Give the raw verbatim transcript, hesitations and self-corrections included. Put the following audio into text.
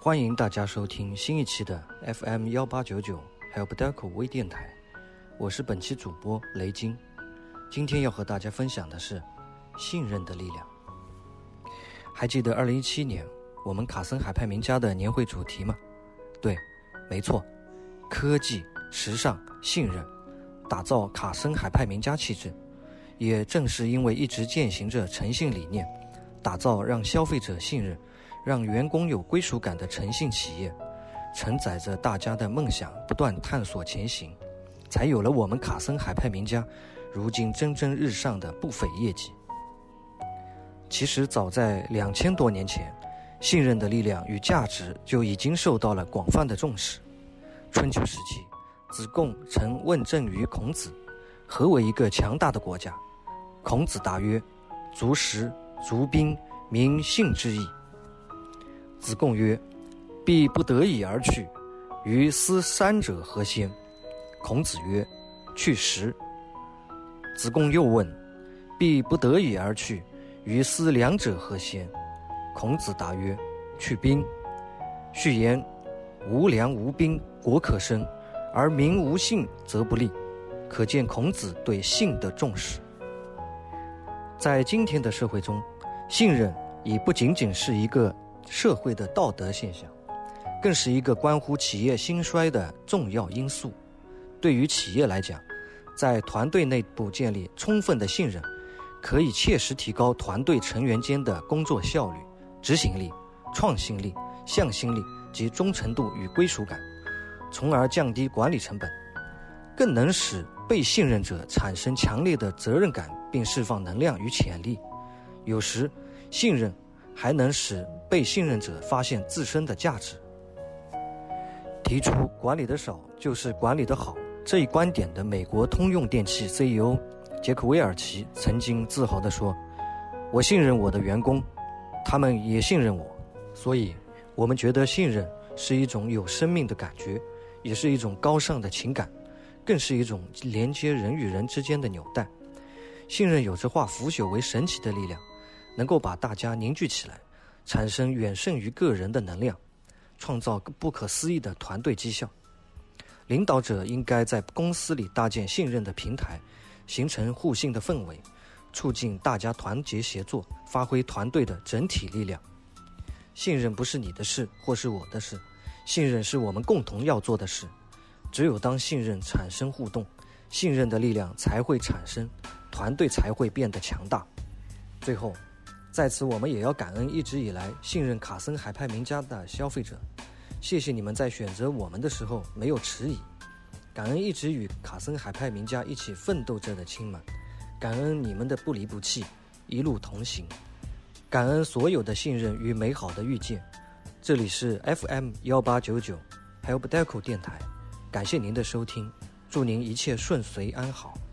欢迎大家收听新一期的 F M 一八九九 Helpdeco 微电台，我是本期主播雷金。今天要和大家分享的是信任的力量。还记得二零一七年我们卡森海派名家的年会主题吗？对，没错，科技、时尚、信任，打造卡森海派名家气质。也正是因为一直践行着诚信理念，打造让消费者信任、让员工有归属感的诚信企业，承载着大家的梦想不断探索前行，才有了我们卡森海派名家如今蒸蒸日上的不菲业绩。其实早在两千多年前，信任的力量与价值就已经受到了广泛的重视。春秋时期，子贡曾问政于孔子，何为一个强大的国家？孔子答曰：足食、足兵、民信之义。子贡曰：必不得已而去，于斯三者何先？孔子曰：去食。子贡又问：必不得已而去，于斯两者何先？孔子答曰：去兵。序言：无粮无兵，国可生，而民无信则不立。可见孔子对信的重视。在今天的社会中，信任已不仅仅是一个社会的道德现象，更是一个关乎企业兴衰的重要因素。对于企业来讲，在团队内部建立充分的信任，可以切实提高团队成员间的工作效率、执行力、创新力、向心力及忠诚度与归属感，从而降低管理成本，更能使被信任者产生强烈的责任感，并释放能量与潜力。有时，信任还能使被信任者发现自身的价值。提出管理的少就是管理的好这一观点的美国通用电气 C E O 杰克韦尔奇曾经自豪地说：我信任我的员工，他们也信任我。所以我们觉得信任是一种有生命的感觉，也是一种高尚的情感，更是一种连接人与人之间的纽带。信任有着化腐朽为神奇的力量，能够把大家凝聚起来，产生远胜于个人的能量，创造不可思议的团队绩效。领导者应该在公司里搭建信任的平台，形成互信的氛围，促进大家团结协作，发挥团队的整体力量。信任不是你的事或是我的事，信任是我们共同要做的事。只有当信任产生互动，信任的力量才会产生，团队才会变得强大。最后，在此我们也要感恩一直以来信任卡森海派名家的消费者，谢谢你们在选择我们的时候没有迟疑，感恩一直与卡森海派名家一起奋斗着的亲们，感恩你们的不离不弃，一路同行，感恩所有的信任与美好的遇见。这里是 F M 一八九九 Helpdeco 电台，感谢您的收听，祝您一切顺遂安好。